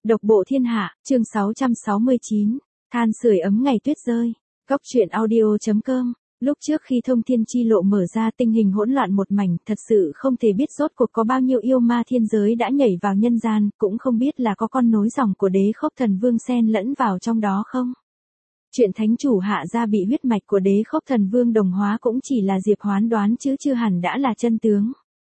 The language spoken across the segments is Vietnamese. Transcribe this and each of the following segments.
Độc bộ thiên hạ, chương 669, than sưởi ấm ngày tuyết rơi. Góc truyện audio.com. Lúc trước khi thông thiên chi lộ mở ra tình hình hỗn loạn một mảnh, thật sự không thể biết rốt cuộc có bao nhiêu yêu ma thiên giới đã nhảy vào nhân gian, cũng không biết là có con nối dòng của đế khốc thần vương xen lẫn vào trong đó không. Chuyện thánh chủ hạ gia bị huyết mạch của đế khốc thần vương đồng hóa cũng chỉ là Diệp Hoán đoán chứ chưa hẳn đã là chân tướng.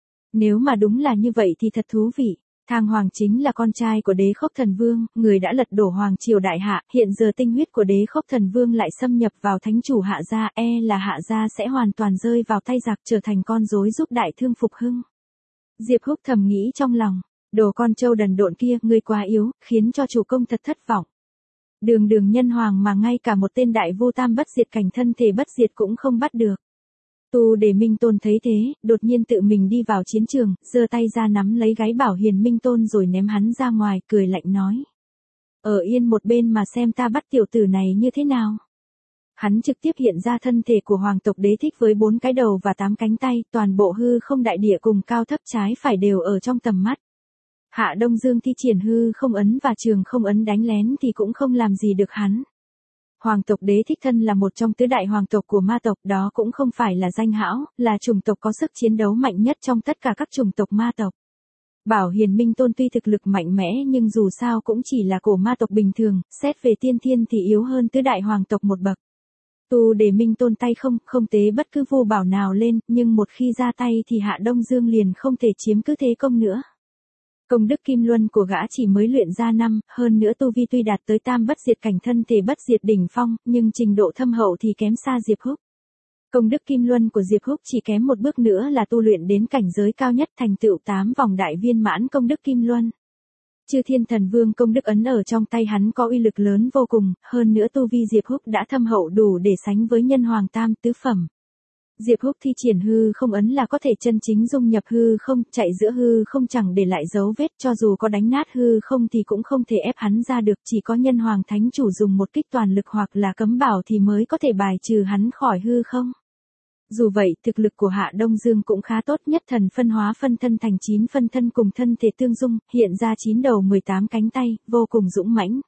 Nếu mà đúng là như vậy thì thật thú vị. Thang Hoàng chính là con trai của đế khốc thần vương, người đã lật đổ hoàng triều đại hạ, hiện giờ tinh huyết của đế khốc thần vương lại xâm nhập vào thánh chủ hạ gia, là hạ gia sẽ hoàn toàn rơi vào tay giặc, trở thành con rối giúp đại thương phục hưng. Diệp Húc thầm nghĩ trong lòng, đồ con trâu đần độn kia, ngươi quá yếu, khiến cho chủ công thật thất vọng. Đường đường nhân hoàng mà ngay cả một tên đại vô tam bất diệt cảnh thân thể bất diệt cũng không bắt được. Tu Đề Minh Tôn thấy thế, đột nhiên tự mình đi vào chiến trường, giơ tay ra nắm lấy gáy Bảo Hiền Minh Tôn rồi ném hắn ra ngoài, cười lạnh nói. Ở yên một bên mà xem ta bắt tiểu tử này như thế nào. Hắn trực tiếp hiện ra thân thể của hoàng tộc đế thích với 4 cái đầu và 8 cánh tay, toàn bộ hư không đại địa cùng cao thấp trái phải đều ở trong tầm mắt. Hạ Đông Dương thi triển hư không ấn và trường không ấn đánh lén thì cũng không làm gì được hắn. Hoàng tộc đế thích thân là một trong tứ đại hoàng tộc của ma tộc, đó cũng không phải là danh hão, là chủng tộc có sức chiến đấu mạnh nhất trong tất cả các chủng tộc ma tộc. Bảo Hiền Minh Tôn tuy thực lực mạnh mẽ nhưng dù sao cũng chỉ là cổ ma tộc bình thường, xét về tiên thiên thì yếu hơn tứ đại hoàng tộc một bậc. Tu Đề Minh Tôn tay không tế bất cứ vô bảo nào lên, nhưng một khi ra tay thì Hạ Đông Dương liền không thể chiếm cứ thế công nữa. Công đức kim luân của gã chỉ mới luyện ra 5, hơn nữa tu vi tuy đạt tới tam bất diệt cảnh thân thể bất diệt đỉnh phong, nhưng trình độ thâm hậu thì kém xa Diệp Húc. Công đức kim luân của Diệp Húc chỉ kém một bước nữa là tu luyện đến cảnh giới cao nhất, thành tựu 8 vòng đại viên mãn công đức kim luân. Chư Thiên Thần Vương công đức ấn ở trong tay hắn có uy lực lớn vô cùng, hơn nữa tu vi Diệp Húc đã thâm hậu đủ để sánh với nhân hoàng tam tứ phẩm. Diệp Húc thi triển hư không ấn là có thể chân chính dung nhập hư không, chạy giữa hư không chẳng để lại dấu vết, cho dù có đánh nát hư không thì cũng không thể ép hắn ra được, chỉ có nhân hoàng thánh chủ dùng một kích toàn lực hoặc là cấm bảo thì mới có thể bài trừ hắn khỏi hư không. Dù vậy, thực lực của Hạ Đông Dương cũng khá tốt, nhất thần phân hóa phân thân thành 9 phân thân cùng thân thể tương dung, hiện ra 9 đầu 18 cánh tay, vô cùng dũng mãnh.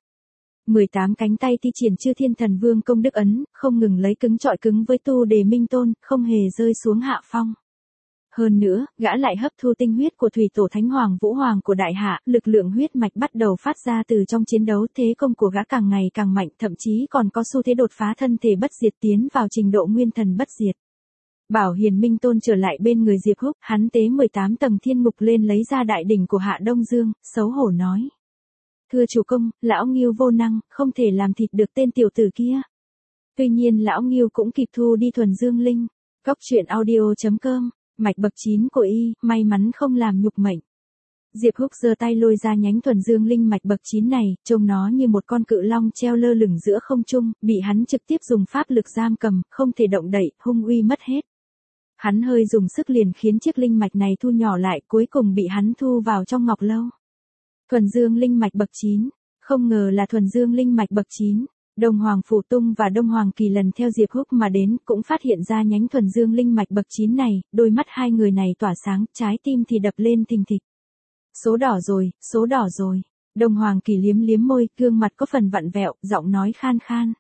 18 cánh tay thi triển Chư Thiên Thần Vương công đức ấn, không ngừng lấy cứng trọi cứng với Tu Đề Minh Tôn, không hề rơi xuống hạ phong. Hơn nữa, gã lại hấp thu tinh huyết của Thủy Tổ Thánh Hoàng Vũ Hoàng của Đại Hạ, lực lượng huyết mạch bắt đầu phát ra từ trong chiến đấu, thế công của gã càng ngày càng mạnh, thậm chí còn có xu thế đột phá thân thể bất diệt tiến vào trình độ nguyên thần bất diệt. Bảo Hiền Minh Tôn trở lại bên người Diệp Húc, hắn tế 18 tầng thiên ngục lên lấy ra đại đỉnh của Hạ Đông Dương, xấu hổ nói. Thưa chủ công, lão Ngưu vô năng, không thể làm thịt được tên tiểu tử kia. Tuy nhiên lão Ngưu cũng kịp thu đi thuần dương linh. Góc truyện audio.com, mạch bậc 9 của y, may mắn không làm nhục mệnh. Diệp Húc giơ tay lôi ra nhánh thuần dương linh mạch bậc 9 này, trông nó như một con cự long treo lơ lửng giữa không trung, bị hắn trực tiếp dùng pháp lực giam cầm, không thể động đậy, hung uy mất hết. Hắn hơi dùng sức liền khiến chiếc linh mạch này thu nhỏ lại, cuối cùng bị hắn thu vào trong ngọc lâu. Thuần dương linh mạch bậc 9, không ngờ là thuần dương linh mạch bậc 9. Đông Hoàng Phủ Tung và Đông Hoàng Kỳ lần theo Diệp Húc mà đến, cũng phát hiện ra nhánh thuần dương linh mạch bậc 9 này, đôi mắt hai người này tỏa sáng, trái tim thì đập lên thình thịch. Số đỏ rồi, số đỏ rồi. Đông Hoàng Kỳ liếm liếm môi, gương mặt có phần vặn vẹo, giọng nói khan khan.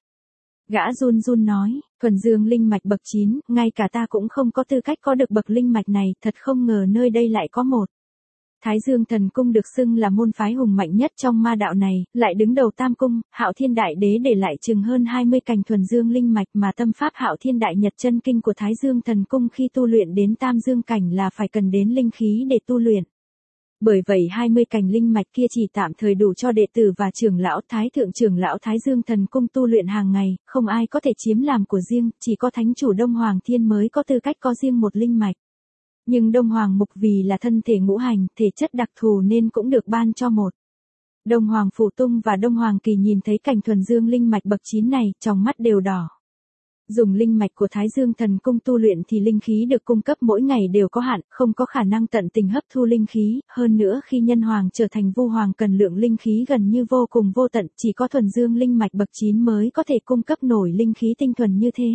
Gã run run nói, thuần dương linh mạch bậc 9, ngay cả ta cũng không có tư cách có được bậc linh mạch này, thật không ngờ nơi đây lại có một. Thái Dương Thần Cung được xưng là môn phái hùng mạnh nhất trong ma đạo này, lại đứng đầu tam cung, Hạo Thiên Đại Đế để lại chừng hơn 20 cành thuần dương linh mạch, mà tâm pháp Hạo Thiên Đại Nhật Chân Kinh của Thái Dương Thần Cung khi tu luyện đến tam dương cảnh là phải cần đến linh khí để tu luyện. Bởi vậy 20 cành linh mạch kia chỉ tạm thời đủ cho đệ tử và trưởng lão Thái Thượng trưởng lão Thái Dương Thần Cung tu luyện hàng ngày, không ai có thể chiếm làm của riêng, chỉ có thánh chủ Đông Hoàng Thiên mới có tư cách có riêng một linh mạch. Nhưng Đông Hoàng Mục vì là thân thể ngũ hành, thể chất đặc thù nên cũng được ban cho một. Đông Hoàng Phủ Tung và Đông Hoàng Kỳ nhìn thấy cảnh thuần dương linh mạch bậc 9 này, trong mắt đều đỏ. Dùng linh mạch của Thái Dương Thần Cung tu luyện thì linh khí được cung cấp mỗi ngày đều có hạn, không có khả năng tận tình hấp thu linh khí, hơn nữa khi nhân hoàng trở thành vu hoàng cần lượng linh khí gần như vô cùng vô tận, chỉ có thuần dương linh mạch bậc 9 mới có thể cung cấp nổi linh khí tinh thuần như thế.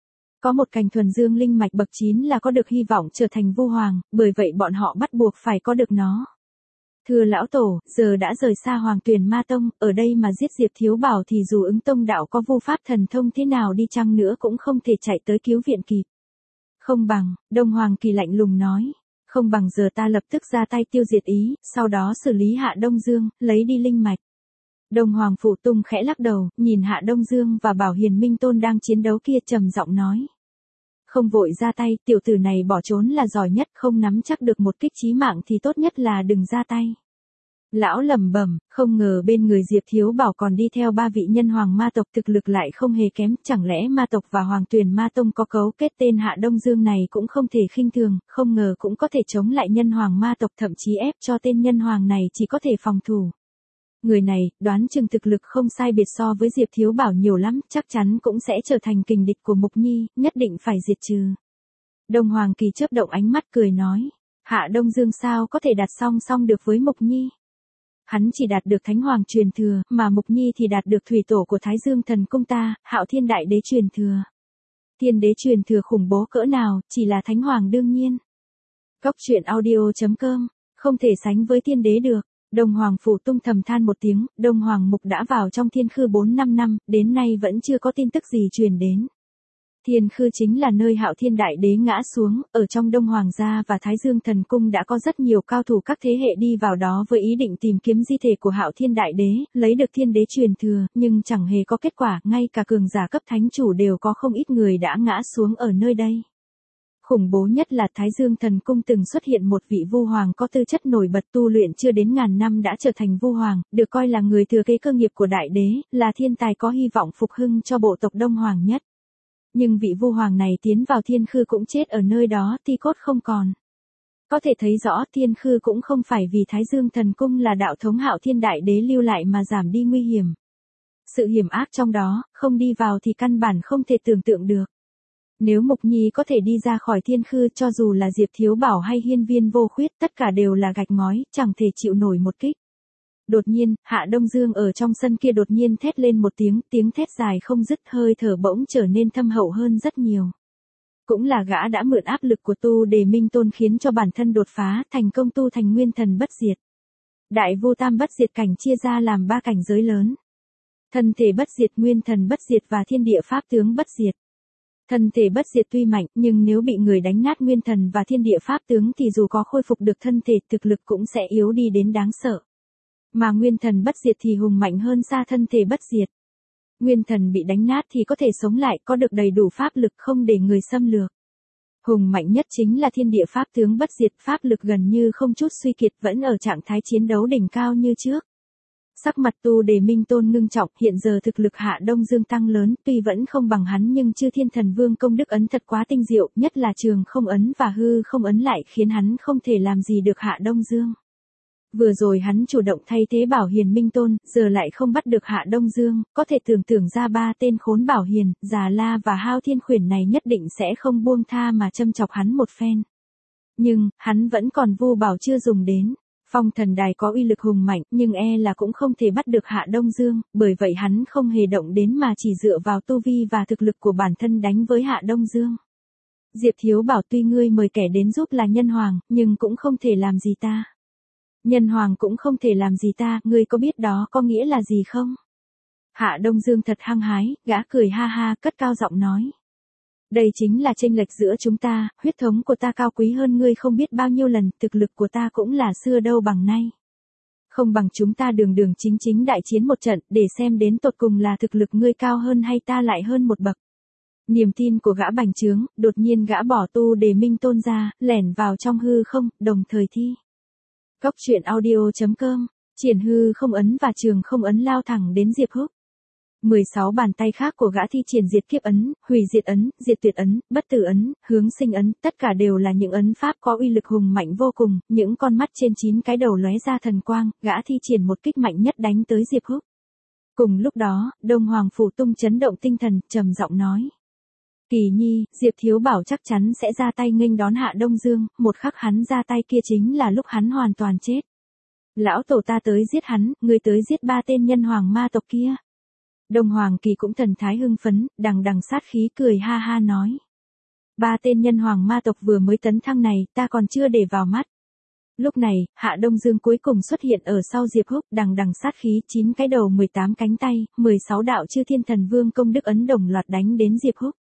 Có một cành thuần dương linh mạch bậc 9 là có được hy vọng trở thành vu hoàng, bởi vậy bọn họ bắt buộc phải có được nó. Thưa lão tổ, giờ đã rời xa Hoàng Tuyền Ma Tông, ở đây mà giết Diệp Thiếu Bảo thì dù ứng tông đạo có vô pháp thần thông thế nào đi chăng nữa cũng không thể chạy tới cứu viện kịp. Không bằng, Đông Hoàng Kỳ lạnh lùng nói. Không bằng giờ ta lập tức ra tay tiêu diệt ý, sau đó xử lý Hạ Đông Dương, lấy đi linh mạch. Đông Hoàng Phụ Tung khẽ lắc đầu, nhìn Hạ Đông Dương và Bảo Hiền Minh Tôn đang chiến đấu kia trầm giọng nói. Không vội ra tay, tiểu tử này bỏ trốn là giỏi nhất, không nắm chắc được một kích chí mạng thì tốt nhất là đừng ra tay. Lão lẩm bẩm, không ngờ bên người Diệp Thiếu Bảo còn đi theo 3 vị nhân hoàng ma tộc, thực lực lại không hề kém, chẳng lẽ ma tộc và Hoàng Tuyền Ma Tông có cấu kết, tên Hạ Đông Dương này cũng không thể khinh thường, không ngờ cũng có thể chống lại nhân hoàng ma tộc, thậm chí ép cho tên nhân hoàng này chỉ có thể phòng thủ. Người này, đoán chừng thực lực không sai biệt so với Diệp Thiếu Bảo nhiều lắm, chắc chắn cũng sẽ trở thành kình địch của Mục Nhi, nhất định phải diệt trừ. Đông Hoàng Kỳ chớp động ánh mắt cười nói, Hạ Đông Dương sao có thể đạt song song được với Mục Nhi? Hắn chỉ đạt được Thánh Hoàng truyền thừa, mà Mục Nhi thì đạt được thủy tổ của Thái Dương Thần Cung ta, Hạo Thiên Đại Đế truyền thừa. Thiên Đế truyền thừa khủng bố cỡ nào, chỉ là Thánh Hoàng đương nhiên. Góc truyện audio.com, không thể sánh với Thiên Đế được. Đông Hoàng Phụ Tung thầm than một tiếng, Đông Hoàng Mục đã vào trong Thiên Khư 4-5 năm, đến nay vẫn chưa có tin tức gì truyền đến. Thiên Khư chính là nơi Hạo Thiên Đại Đế ngã xuống, ở trong Đông Hoàng gia và Thái Dương Thần Cung đã có rất nhiều cao thủ các thế hệ đi vào đó với ý định tìm kiếm di thể của Hạo Thiên Đại Đế, lấy được Thiên Đế truyền thừa, nhưng chẳng hề có kết quả, ngay cả cường giả cấp thánh chủ đều có không ít người đã ngã xuống ở nơi đây. Khủng bố nhất là Thái Dương Thần Cung từng xuất hiện một vị vu hoàng có tư chất nổi bật, tu luyện chưa đến ngàn năm đã trở thành vu hoàng, được coi là người thừa kế cơ nghiệp của đại đế, là thiên tài có hy vọng phục hưng cho bộ tộc Đông Hoàng nhất. Nhưng vị vu hoàng này tiến vào Thiên Khư cũng chết ở nơi đó, ti cốt không còn. Có thể thấy rõ Thiên Khư cũng không phải vì Thái Dương Thần Cung là đạo thống Hạo Thiên Đại Đế lưu lại mà giảm đi nguy hiểm. Sự hiểm ác trong đó, không đi vào thì căn bản không thể tưởng tượng được. Nếu Mục Nhi có thể đi ra khỏi Thiên Khư, cho dù là Diệp Thiếu Bảo hay Hiên Viên Vô Khuyết, tất cả đều là gạch ngói, chẳng thể chịu nổi một kích. Đột nhiên, Hạ Đông Dương ở trong sân kia đột nhiên thét lên một tiếng, tiếng thét dài không dứt, hơi thở bỗng trở nên thâm hậu hơn rất nhiều. Cũng là gã đã mượn áp lực của Tu Đề Minh Tôn khiến cho bản thân đột phá, thành công tu thành Nguyên Thần Bất Diệt. Đại Vô Tam Bất Diệt cảnh chia ra làm 3 cảnh giới lớn. Thân thể bất diệt, Nguyên Thần Bất Diệt và Thiên Địa Pháp Tướng Bất Diệt. Thân thể bất diệt tuy mạnh, nhưng nếu bị người đánh nát Nguyên Thần và Thiên Địa Pháp Tướng thì dù có khôi phục được thân thể, thực lực cũng sẽ yếu đi đến đáng sợ. Mà Nguyên Thần Bất Diệt thì hùng mạnh hơn xa thân thể bất diệt. Nguyên Thần bị đánh nát thì có thể sống lại, có được đầy đủ pháp lực không để người xâm lược. Hùng mạnh nhất chính là Thiên Địa Pháp Tướng Bất Diệt, pháp lực gần như không chút suy kiệt, vẫn ở trạng thái chiến đấu đỉnh cao như trước. Sắc mặt Tu Đề Minh Tôn ngưng trọng, hiện giờ thực lực Hạ Đông Dương tăng lớn, tuy vẫn không bằng hắn nhưng Chư Thiên Thần Vương công đức ấn thật quá tinh diệu, nhất là trường không ấn và hư không ấn lại khiến hắn không thể làm gì được Hạ Đông Dương. Vừa rồi hắn chủ động thay thế Bảo Hiền Minh Tôn, giờ lại không bắt được Hạ Đông Dương, có thể tưởng tượng ra 3 tên khốn Bảo Hiền, Già La và Hao Thiên Khuyển này nhất định sẽ không buông tha mà châm chọc hắn một phen. Nhưng, hắn vẫn còn vu bảo chưa dùng đến. Phong Thần Đài có uy lực hùng mạnh, nhưng là cũng không thể bắt được Hạ Đông Dương, bởi vậy hắn không hề động đến mà chỉ dựa vào tu vi và thực lực của bản thân đánh với Hạ Đông Dương. Diệp Thiếu Bảo, tuy ngươi mời kẻ đến giúp là nhân hoàng, nhưng cũng không thể làm gì ta. Nhân hoàng cũng không thể làm gì ta, ngươi có biết đó có nghĩa là gì không? Hạ Đông Dương thật hăng hái, gã cười ha ha, cất cao giọng nói. Đây chính là chênh lệch giữa chúng ta, huyết thống của ta cao quý hơn ngươi không biết bao nhiêu lần, thực lực của ta cũng là xưa đâu bằng nay. Không bằng chúng ta đường đường chính chính đại chiến một trận, để xem đến tột cùng là thực lực ngươi cao hơn hay ta lại hơn một bậc. Niềm tin của gã bành trướng, đột nhiên gã bỏ Tu Đề Minh Tôn ra, lẻn vào trong hư không, đồng thời thi. Góc truyện audio.com, triển hư không ấn và trường không ấn lao thẳng đến Diệp Húc. 16 bàn tay khác của gã thi triển diệt kiếp ấn, hủy diệt ấn, diệt tuyệt ấn, bất tử ấn, hướng sinh ấn, tất cả đều là những ấn pháp có uy lực hùng mạnh vô cùng, những con mắt trên 9 cái đầu lóe ra thần quang, gã thi triển một kích mạnh nhất đánh tới Diệp Húc. Cùng lúc đó, Đông Hoàng Phủ Tung chấn động tinh thần, trầm giọng nói. Kỳ Nhi, Diệp Thiếu Bảo chắc chắn sẽ ra tay nghênh đón Hạ Đông Dương, một khắc hắn ra tay kia chính là lúc hắn hoàn toàn chết. Lão tổ ta tới giết hắn, ngươi tới giết 3 tên nhân hoàng ma tộc kia. Đông Hoàng Kỳ cũng thần thái hưng phấn, đằng đằng sát khí cười ha ha nói. 3 tên nhân hoàng ma tộc vừa mới tấn thăng này, ta còn chưa để vào mắt. Lúc này, Hạ Đông Dương cuối cùng xuất hiện ở sau Diệp Húc, đằng đằng sát khí, 9 cái đầu 18 cánh tay, 16 đạo Chư Thiên Thần Vương công đức ấn đồng loạt đánh đến Diệp Húc.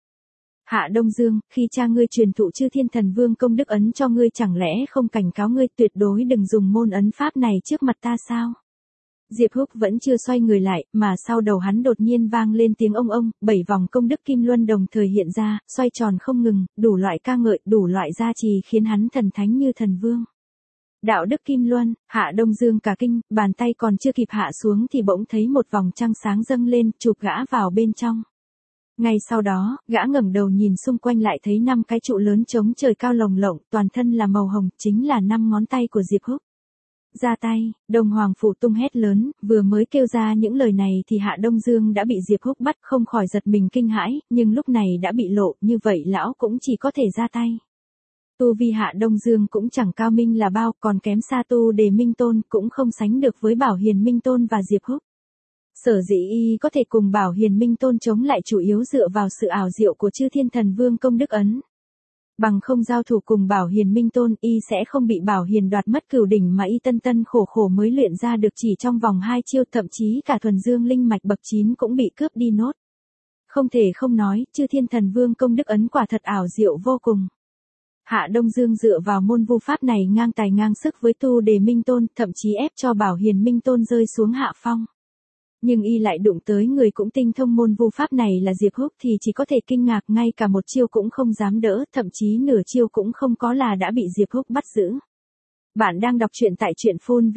Hạ Đông Dương, khi cha ngươi truyền thụ Chư Thiên Thần Vương công đức ấn cho ngươi chẳng lẽ không cảnh cáo ngươi tuyệt đối đừng dùng môn ấn pháp này trước mặt ta sao? Diệp Húc vẫn chưa xoay người lại, mà sau đầu hắn đột nhiên vang lên tiếng ông, 7 vòng công đức kim luân đồng thời hiện ra, xoay tròn không ngừng, đủ loại ca ngợi, đủ loại gia trì khiến hắn thần thánh như thần vương. Đạo đức kim luân, Hạ Đông Dương cả kinh, bàn tay còn chưa kịp hạ xuống thì bỗng thấy một vòng trăng sáng dâng lên, chụp gã vào bên trong. Ngay sau đó, gã ngẩng đầu nhìn xung quanh lại thấy 5 cái trụ lớn chống trời cao lồng lộng, toàn thân là màu hồng, chính là 5 ngón tay của Diệp Húc. Ra tay, Đông Hoàng Phủ Tung hét lớn, vừa mới kêu ra những lời này thì Hạ Đông Dương đã bị Diệp Húc bắt, không khỏi giật mình kinh hãi, nhưng lúc này đã bị lộ, như vậy lão cũng chỉ có thể ra tay. Tu vi Hạ Đông Dương cũng chẳng cao minh là bao, còn kém xa Tu Đề Minh Tôn, cũng không sánh được với Bảo Hiền Minh Tôn và Diệp Húc. Sở dĩ y có thể cùng Bảo Hiền Minh Tôn chống lại chủ yếu dựa vào sự ảo diệu của Chư Thiên Thần Vương công đức ấn. Bằng không giao thủ cùng Bảo Hiền Minh Tôn, y sẽ không bị Bảo Hiền đoạt mất cửu đỉnh mà y tân khổ khổ mới luyện ra được chỉ trong vòng 2 chiêu, thậm chí cả thuần dương linh mạch bậc 9 cũng bị cướp đi nốt. Không thể không nói, Chư Thiên Thần Vương công đức ấn quả thật ảo diệu vô cùng. Hạ Đông Dương dựa vào môn vu pháp này ngang tài ngang sức với Tu Đề Minh Tôn, thậm chí ép cho Bảo Hiền Minh Tôn rơi xuống hạ phong. Nhưng y lại đụng tới người cũng tinh thông môn vu pháp này là Diệp Húc thì chỉ có thể kinh ngạc, ngay cả một chiêu cũng không dám đỡ, thậm chí nửa chiêu cũng không có là đã bị Diệp Húc bắt giữ. Bạn đang đọc truyện tại truyện phun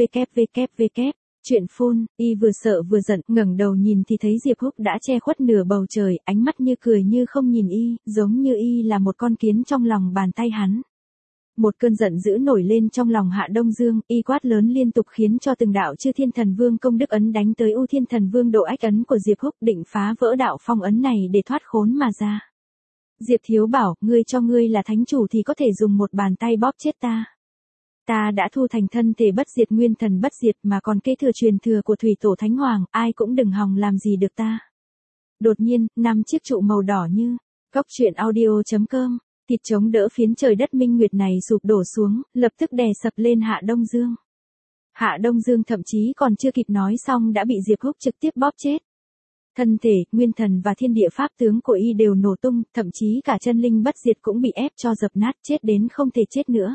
www. Truyện phun, y vừa sợ vừa giận, ngẩng đầu nhìn thì thấy Diệp Húc đã che khuất nửa bầu trời, ánh mắt như cười như không nhìn y, giống như y là một con kiến trong lòng bàn tay hắn. Một cơn giận dữ nổi lên trong lòng Hạ Đông Dương, y quát lớn liên tục khiến cho từng đạo Chư Thiên Thần Vương công đức ấn đánh tới U Thiên Thần Vương độ ách ấn của Diệp Húc, định phá vỡ đạo phong ấn này để thoát khốn mà ra. Diệp Thiếu bảo, ngươi cho ngươi là thánh chủ thì có thể dùng một bàn tay bóp chết ta. Ta đã thu thành thân thể bất diệt, nguyên thần bất diệt, mà còn kế thừa truyền thừa của Thủy Tổ Thánh Hoàng, ai cũng đừng hòng làm gì được ta. Đột nhiên, 5 chiếc trụ màu đỏ như góc truyện audio.com, thịt chống đỡ phiến trời đất minh nguyệt này sụp đổ xuống, lập tức đè sập lên Hạ Đông Dương. Hạ Đông Dương thậm chí còn chưa kịp nói xong đã bị Diệp Húc trực tiếp bóp chết. Thân thể, nguyên thần và thiên địa pháp tướng của y đều nổ tung, thậm chí cả chân linh bất diệt cũng bị ép cho dập nát, chết đến không thể chết nữa.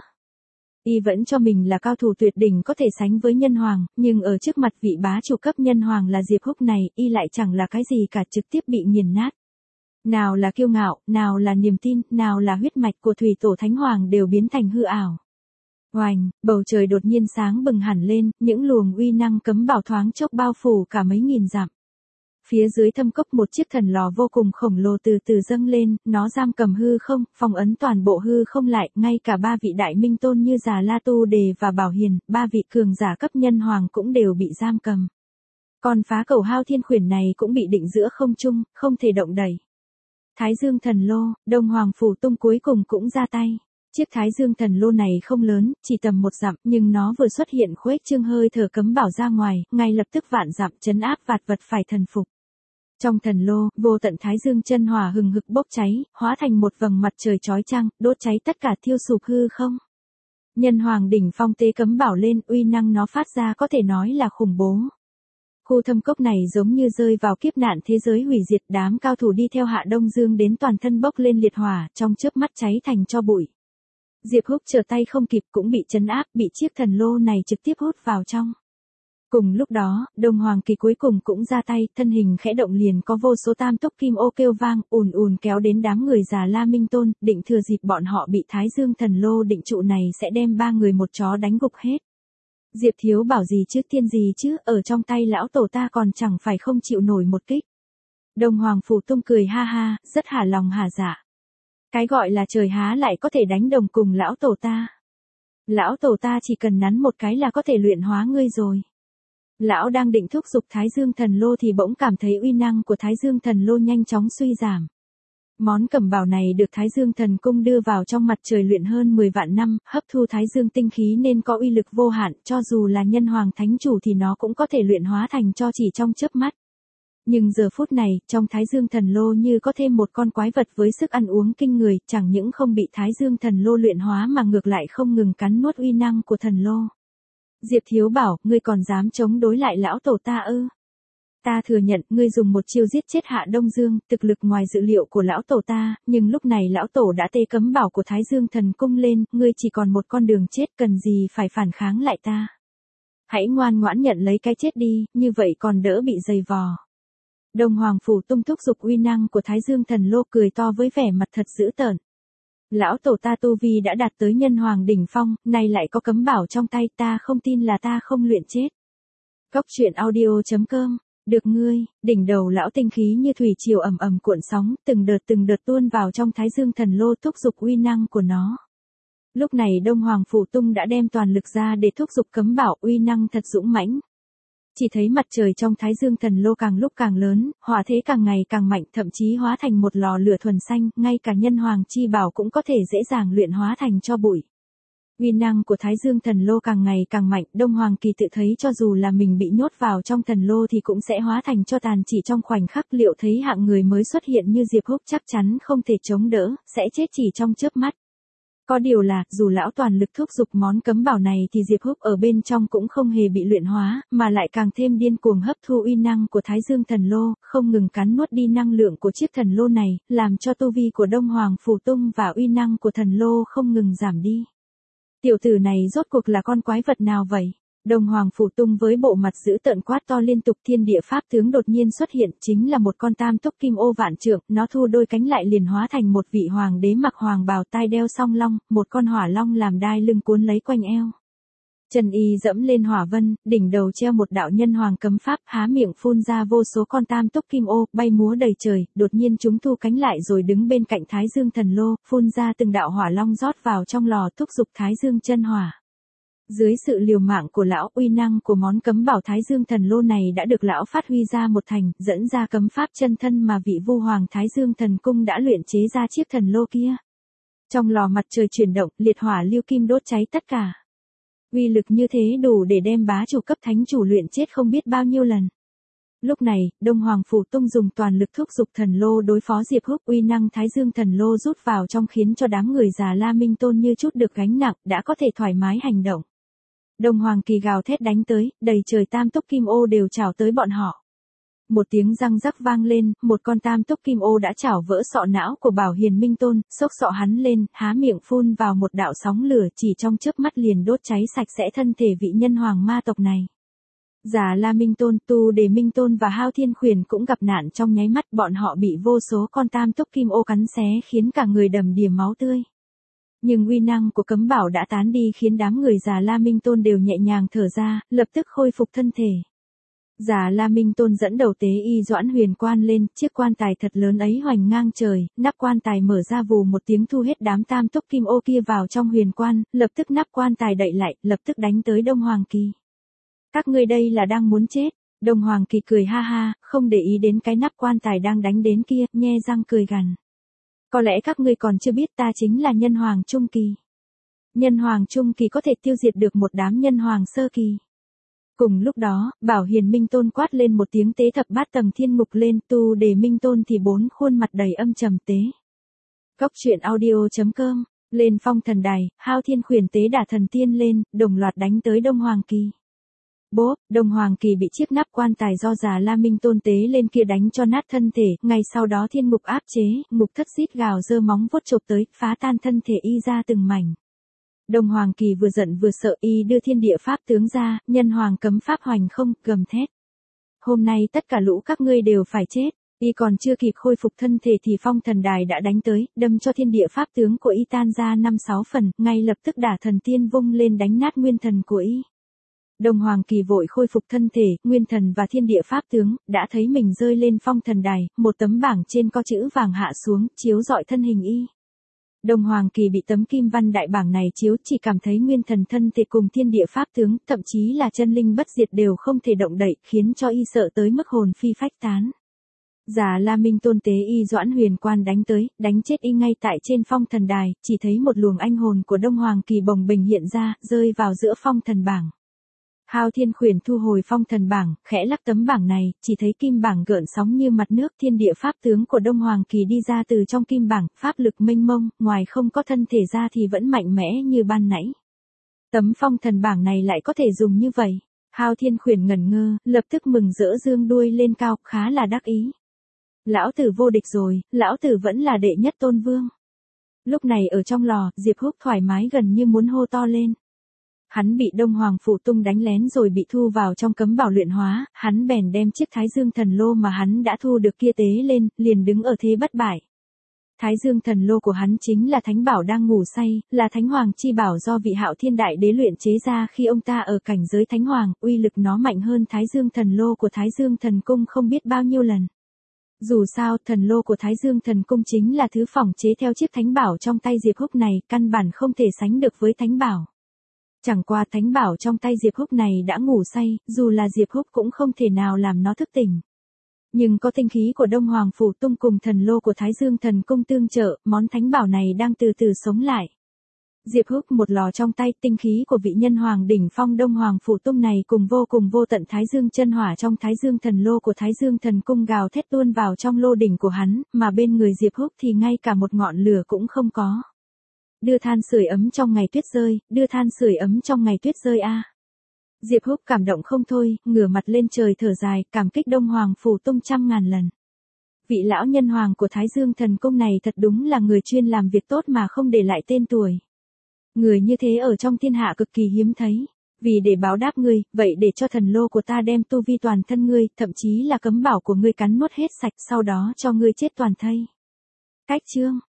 Y vẫn cho mình là cao thủ tuyệt đỉnh có thể sánh với nhân hoàng, nhưng ở trước mặt vị bá chủ cấp nhân hoàng là Diệp Húc này, y lại chẳng là cái gì cả, trực tiếp bị nghiền nát. Nào là kiêu ngạo, nào là niềm tin, nào là huyết mạch của Thủy Tổ Thánh Hoàng đều biến thành hư ảo. Oành, bầu trời đột nhiên sáng bừng hẳn lên, những luồng uy năng cấm bảo thoáng chốc bao phủ cả mấy nghìn dặm. Phía dưới thâm cốc một chiếc thần lò vô cùng khổng lồ từ từ dâng lên, nó giam cầm hư không, phong ấn toàn bộ hư không lại, ngay cả 3 vị đại minh tôn như Già La Tu Đề và Bảo Hiền, 3 vị cường giả cấp nhân hoàng cũng đều bị giam cầm. Còn phá cầu Hao Thiên Khuyển này cũng bị định giữa không trung, không thể động đẩy. Thái Dương Thần Lô, Đông Hoàng Phủ Tung cuối cùng cũng ra tay. Chiếc Thái Dương Thần Lô này không lớn, chỉ tầm 1 dặm, nhưng nó vừa xuất hiện khuếch trương hơi thở cấm bảo ra ngoài, ngay lập tức vạn dặm trấn áp vạn vật phải thần phục. Trong thần lô, vô tận Thái Dương chân hỏa hừng hực bốc cháy, hóa thành một vầng mặt trời chói chang, đốt cháy tất cả, thiêu sụp hư không. Nhân hoàng đỉnh phong tế cấm bảo lên, uy năng nó phát ra có thể nói là khủng bố. Khu thâm cốc này giống như rơi vào kiếp nạn thế giới hủy diệt, đám cao thủ đi theo Hạ Đông Dương đến toàn thân bốc lên liệt hỏa, trong chớp mắt cháy thành tro bụi. Diệp Húc trở tay không kịp cũng bị trấn áp, bị chiếc thần lô này trực tiếp hút vào trong. Cùng lúc đó, Đông Hoàng Kỳ cuối cùng cũng ra tay, thân hình khẽ động liền có vô số tam túc kim ô kêu vang, ùn ùn kéo đến đám người Già La Minh Tôn, định thừa dịp bọn họ bị Thái Dương Thần Lô định trụ này sẽ đem 3 người một chó đánh gục hết. Diệp Thiếu bảo gì chứ, tiên gì chứ, ở trong tay lão tổ ta còn chẳng phải không chịu nổi một kích. Đông Hoàng Phủ Tung cười ha ha, rất hả lòng hả dạ. Cái gọi là trời há lại có thể đánh đồng cùng lão tổ ta. Lão tổ ta chỉ cần nắn một cái là có thể luyện hóa ngươi rồi. Lão đang định thúc giục Thái Dương Thần Lô thì bỗng cảm thấy uy năng của Thái Dương Thần Lô nhanh chóng suy giảm. Món cẩm bảo này được Thái Dương Thần Cung đưa vào trong mặt trời luyện hơn 10 vạn năm, hấp thu Thái Dương tinh khí nên có uy lực vô hạn, cho dù là nhân hoàng thánh chủ thì nó cũng có thể luyện hóa thành tro chỉ trong chớp mắt. Nhưng giờ phút này, trong Thái Dương Thần Lô như có thêm một con quái vật với sức ăn uống kinh người, chẳng những không bị Thái Dương Thần Lô luyện hóa mà ngược lại không ngừng cắn nuốt uy năng của thần lô. Diệp Thiếu bảo, ngươi còn dám chống đối lại lão tổ ta ư? Ta thừa nhận, ngươi dùng một chiêu giết chết Hạ Đông Dương, thực lực ngoài dự liệu của lão tổ ta, nhưng lúc này lão tổ đã tê cấm bảo của Thái Dương Thần Cung lên, ngươi chỉ còn một con đường chết, cần gì phải phản kháng lại ta. Hãy ngoan ngoãn nhận lấy cái chết đi, như vậy còn đỡ bị dày vò. Đông Hoàng Phủ Tung thúc giục uy năng của Thái Dương Thần Lô, cười to với vẻ mặt thật dữ tợn. Lão tổ ta tu vi đã đạt tới nhân hoàng đỉnh phong, nay lại có cấm bảo trong tay, ta không tin là ta không luyện chết. Cốc truyện audio.com. Được ngươi, đỉnh đầu lão tinh khí như thủy triều ầm ầm cuộn sóng, từng đợt tuôn vào trong Thái Dương Thần Lô thúc giục uy năng của nó. Lúc này Đông Hoàng Phủ Tung đã đem toàn lực ra để thúc giục cấm bảo, uy năng thật dũng mãnh. Chỉ thấy mặt trời trong Thái Dương Thần Lô càng lúc càng lớn, hỏa thế càng ngày càng mạnh, thậm chí hóa thành một lò lửa thuần xanh, ngay cả nhân hoàng chi bảo cũng có thể dễ dàng luyện hóa thành tro bụi. Uy năng của Thái Dương Thần Lô càng ngày càng mạnh, Đông Hoàng Kỳ tự thấy cho dù là mình bị nhốt vào trong thần lô thì cũng sẽ hóa thành tro tàn chỉ trong khoảnh khắc, liệu thấy hạng người mới xuất hiện như Diệp Húc chắc chắn không thể chống đỡ, sẽ chết chỉ trong chớp mắt. Có điều là, dù lão toàn lực thúc giục món cấm bảo này thì Diệp Húc ở bên trong cũng không hề bị luyện hóa, mà lại càng thêm điên cuồng hấp thu uy năng của Thái Dương Thần Lô, không ngừng cắn nuốt đi năng lượng của chiếc thần lô này, làm cho tu vi của Đông Hoàng Phủ Tung và uy năng của thần lô không ngừng giảm đi. Tiểu tử này rốt cuộc là con quái vật nào vậy? Đông Hoàng Phủ Tung với bộ mặt dữ tợn quát to liên tục, thiên địa pháp tướng đột nhiên xuất hiện, chính là một con tam túc kim ô vạn trượng, nó thu đôi cánh lại liền hóa thành một vị hoàng đế mặc hoàng bào, tai đeo song long, một con hỏa long làm đai lưng cuốn lấy quanh eo. Chân y dẫm lên hỏa vân, đỉnh đầu treo một đạo nhân hoàng cấm pháp, há miệng phun ra vô số con tam túc kim ô, bay múa đầy trời, đột nhiên chúng thu cánh lại rồi đứng bên cạnh Thái Dương Thần Lô, phun ra từng đạo hỏa long rót vào trong lò thúc giục Thái Dương chân hỏa. Dưới sự liều mạng của lão, uy năng của món cấm bảo Thái Dương Thần Lô này đã được lão phát huy ra một thành, dẫn ra cấm pháp chân thân mà vị Vu Hoàng Thái Dương Thần Cung đã luyện chế ra chiếc thần lô kia. Trong lò mặt trời chuyển động, liệt hỏa lưu kim đốt cháy tất cả. Uy lực như thế đủ để đem bá chủ cấp thánh chủ luyện chết không biết bao nhiêu lần. Lúc này, Đông Hoàng Phủ Tung dùng toàn lực thúc giục thần lô đối phó Diệp Húc, uy năng Thái Dương Thần Lô rút vào trong khiến cho đám người già La Minh Tôn như chút được gánh nặng, đã có thể thoải mái hành động. Đông Hoàng Kỳ gào thét đánh tới, đầy trời tam túc kim ô đều chảo tới bọn họ. Một tiếng răng rắc vang lên, một con tam túc kim ô đã chảo vỡ sọ não của Bảo Hiền Minh Tôn, xốc sọ hắn lên, há miệng phun vào một đạo sóng lửa, chỉ trong chớp mắt liền đốt cháy sạch sẽ thân thể vị nhân hoàng ma tộc này. Già La Minh Tôn, Tu Đề Minh Tôn và Hao Thiên Khuyển cũng gặp nạn trong nháy mắt, bọn họ bị vô số con tam túc kim ô cắn xé khiến cả người đầm đìa máu tươi. Nhưng uy năng của cấm bảo đã tán đi khiến đám người già La Minh Tôn đều nhẹ nhàng thở ra, lập tức khôi phục thân thể. Già La Minh Tôn dẫn đầu tế y Doãn Huyền Quan lên, chiếc quan tài thật lớn ấy hoành ngang trời, nắp quan tài mở ra vù một tiếng thu hết đám tam túc kim ô kia vào trong huyền quan, lập tức nắp quan tài đậy lại, lập tức đánh tới Đông Hoàng Kỳ. Các ngươi đây là đang muốn chết? Đông Hoàng Kỳ cười ha ha, không để ý đến cái nắp quan tài đang đánh đến kia, nhe răng cười gằn. Có lẽ các ngươi còn chưa biết ta chính là nhân hoàng trung kỳ. Nhân hoàng trung kỳ có thể tiêu diệt được một đám nhân hoàng sơ kỳ. Cùng lúc đó, Bảo Hiền Minh Tôn quát lên một tiếng tế thập bát tầng thiên ngục lên, Tu Đề Minh Tôn thì bốn khuôn mặt đầy âm trầm tế. Cốc truyện audio.com, lên phong thần đài, Hao Thiên Khuyển tế đả thần tiên lên, đồng loạt đánh tới Đông Hoàng Kỳ. Bốp, Đông Hoàng Kỳ bị chiếc nắp quan tài do già La Minh Tôn tế lên kia đánh cho nát thân thể, ngay sau đó thiên ngục áp chế, ngục thất xít gào giơ móng vuốt chộp tới, phá tan thân thể y ra từng mảnh. Đông Hoàng Kỳ vừa giận vừa sợ, y đưa thiên địa pháp tướng ra, nhân hoàng cấm pháp hoành không, gầm thét. Hôm nay tất cả lũ các ngươi đều phải chết. Y còn chưa kịp khôi phục thân thể thì phong thần đài đã đánh tới, đâm cho thiên địa pháp tướng của y tan ra 5-6 phần, ngay lập tức đả thần tiên vung lên đánh nát nguyên thần của y. Đông Hoàng Kỳ vội khôi phục thân thể, nguyên thần và thiên địa pháp tướng, đã thấy mình rơi lên phong thần đài, một tấm bảng trên có chữ vàng hạ xuống, chiếu rọi thân hình y. Đông Hoàng Kỳ bị tấm kim văn đại bảng này chiếu, chỉ cảm thấy nguyên thần thân thể cùng thiên địa pháp tướng, thậm chí là chân linh bất diệt đều không thể động đậy, khiến cho y sợ tới mức hồn phi phách tán. Già La Minh Tôn tế y Doãn Huyền Quan đánh tới, đánh chết y ngay tại trên phong thần đài, chỉ thấy một luồng anh hồn của Đông Hoàng Kỳ bồng bềnh hiện ra, rơi vào giữa phong thần bảng. Hao Thiên Khuyển thu hồi phong thần bảng, khẽ lắc tấm bảng này, chỉ thấy kim bảng gợn sóng như mặt nước, thiên địa pháp tướng của Đông Hoàng Kỳ đi ra từ trong kim bảng, pháp lực mênh mông, ngoài không có thân thể ra thì vẫn mạnh mẽ như ban nãy. Tấm phong thần bảng này lại có thể dùng như vậy. Hao Thiên Khuyển ngẩn ngơ, lập tức mừng rỡ dương đuôi lên cao, khá là đắc ý. Lão tử vô địch rồi, lão tử vẫn là đệ nhất tôn vương. Lúc này ở trong lò, Diệp Húc thoải mái gần như muốn hô to lên. Hắn bị Đông Hoàng Phủ Tung đánh lén rồi bị thu vào trong cấm bảo luyện hóa, hắn bèn đem chiếc Thái Dương Thần Lô mà hắn đã thu được kia tế lên, liền đứng ở thế bất bại. Thái Dương Thần Lô của hắn chính là thánh bảo đang ngủ say, là thánh hoàng chi bảo do vị Hạo Thiên Đại Đế luyện chế ra khi ông ta ở cảnh giới thánh hoàng, uy lực nó mạnh hơn Thái Dương Thần Lô của Thái Dương Thần Cung không biết bao nhiêu lần. Dù sao, thần lô của Thái Dương Thần Cung chính là thứ phỏng chế theo chiếc thánh bảo trong tay Diệp Húc này, căn bản không thể sánh được với thánh bảo. Chẳng qua thánh bảo trong tay Diệp Húc này đã ngủ say, dù là Diệp Húc cũng không thể nào làm nó thức tỉnh. Nhưng có tinh khí của Đông Hoàng Phủ Tung cùng thần lô của Thái Dương Thần Cung tương trợ, món thánh bảo này đang từ từ sống lại. Diệp Húc một lò trong tay, tinh khí của vị nhân hoàng đỉnh phong Đông Hoàng Phủ Tung này cùng vô tận Thái Dương chân hỏa trong Thái Dương Thần Lô của Thái Dương Thần Cung gào thét tuôn vào trong lô đỉnh của hắn, mà bên người Diệp Húc thì ngay cả một ngọn lửa cũng không có. Đưa than sưởi ấm trong ngày tuyết rơi, đưa than sưởi ấm trong ngày tuyết rơi a. Diệp Húc cảm động không thôi, ngửa mặt lên trời thở dài, cảm kích Đông Hoàng Phủ Tung trăm ngàn lần. Vị lão nhân hoàng của Thái Dương Thần Cung này thật đúng là người chuyên làm việc tốt mà không để lại tên tuổi. Người như thế ở trong thiên hạ cực kỳ hiếm thấy. Vì để báo đáp ngươi, vậy để cho thần lô của ta đem tu vi toàn thân ngươi, thậm chí là cấm bảo của ngươi cắn nuốt hết sạch, sau đó cho ngươi chết toàn thây. Cách chương